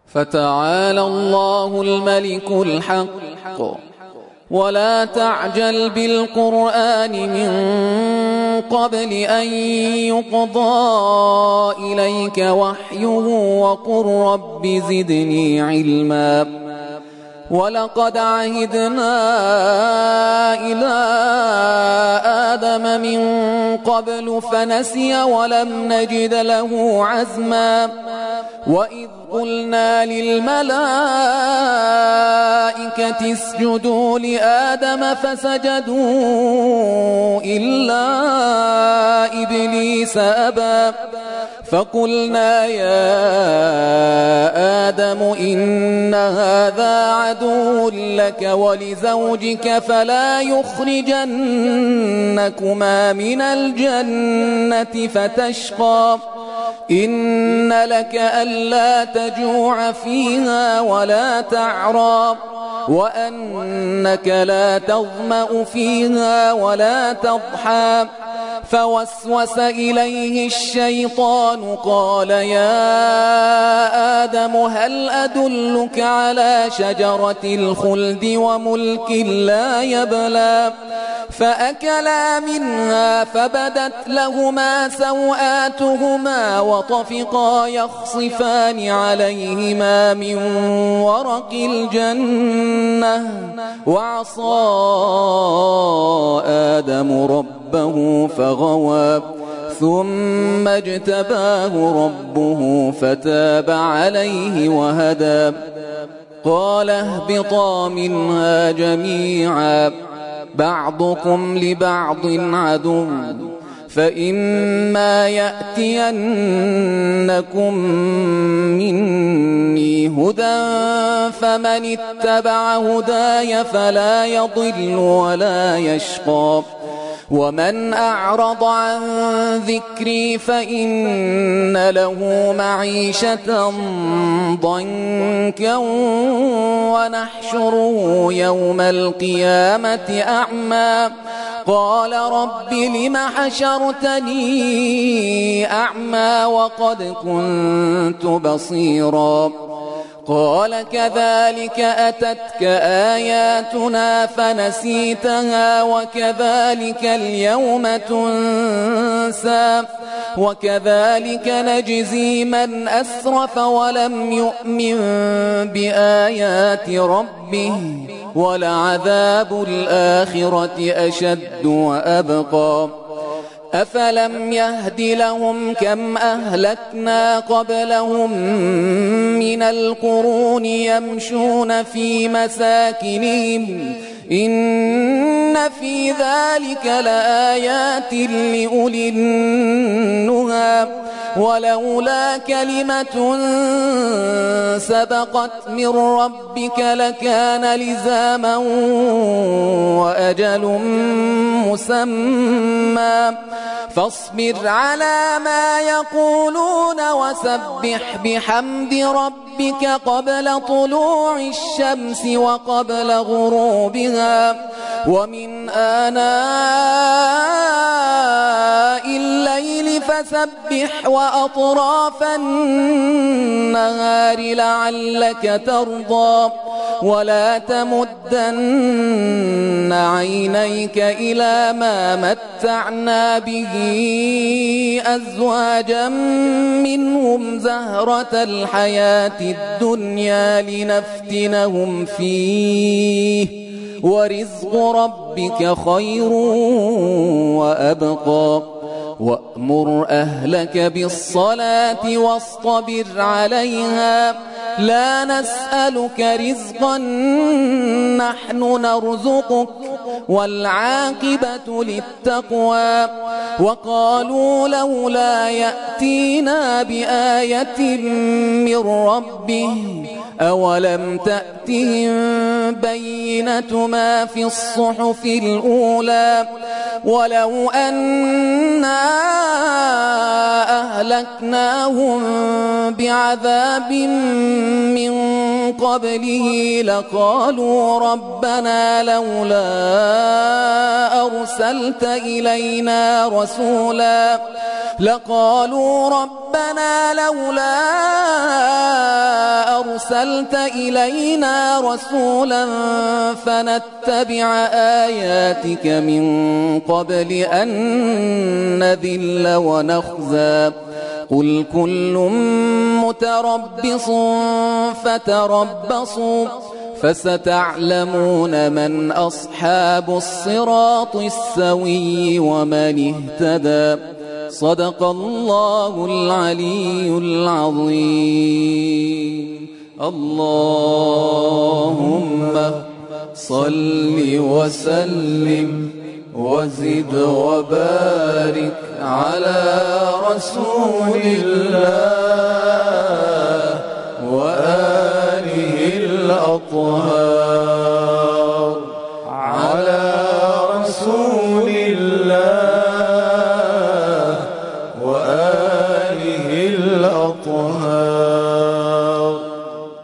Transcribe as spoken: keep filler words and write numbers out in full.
فتعالى الله الملك الحق ولا تعجل بالقرآن من قبل أن يقضى إليك وحيه وقل رب زدني علما ولقد عهدنا إلى آدم من قبل فنسي ولم نجد له عزما وإذ قلنا للملائكة اسجدوا لآدم فسجدوا إلا إبليس أبى فقلنا يا آدم إن هذا عدو لك ولزوجك فلا يخرجنكما من الجنة فتشقى إن لك ألا تجوع فيها ولا تعرى وأنك لا تظمأ فيها ولا تضحى فوسوس إليه الشيطان قال يا آدم هل أدلك على شجرة الخلد وملك لا يبلى فأكلا منها فبدت لهما سوآتهما وطفقا يخصفان عليهما من ورق الجنة وعصى آدم ربه فغوى ثم اجتباه ربه فتاب عليه وهدى قال اهبطا منها جميعا بعضكم لبعض عدو فإما يأتينكم مني هدى فمن اتبع هداي فلا يضل ولا يشقى ومن أعرض عن ذكري فإن له معيشة ضنكا ونحشره يوم القيامة أعمى قال رب لم حشرتني أعمى وقد كنت بصيرا قال كذلك أتتك آياتنا فنسيتها وكذلك اليوم تنسى وكذلك نجزي من أسرف ولم يؤمن بآيات ربه ولعذاب الآخرة أشد وأبقى أفلم يهد لهم كم أهلكنا قبلهم من القرون يمشون في مساكنهم إن في ذلك لآيات لأولي النهى ولولا كلمة سبقت من ربك لكان لزاما وأجل مسمى فاصبر على ما يقولون وسبح بحمد ربك قبل طلوع الشمس وقبل غروبها ومن آناء الليل فسبح وأطراف النهار لعلك ترضى ولا تمدن عينيك إلى ما متعنا به أزواجا منهم زهرة الحياة الدنيا لنفتنهم فيه ورزق ربك خير وأبقى وأمر أهلك بالصلاة واصطبر عليها لا نسألك رزقا نحن نرزقك والعاقبة للتقوى وقالوا لولا يأتينا بآية من ربه أولم تأتهم بينة ما في الصحف الأولى ولو أنا أهلكناهم بعذاب من قبله لقالوا ربنا لولا أرسلت إلينا رسولا لقالوا ربنا لولا أرسلت أرسلت إلينا رسولا فنتبع آياتك من قبل أن نذل ونخزى قل كل متربص فتربصوا فستعلمون من أصحاب الصراط السوي ومن اهتدى. صدق الله العلي العظيم. اللهم صل وسلم وزد وبارك على رسول الله.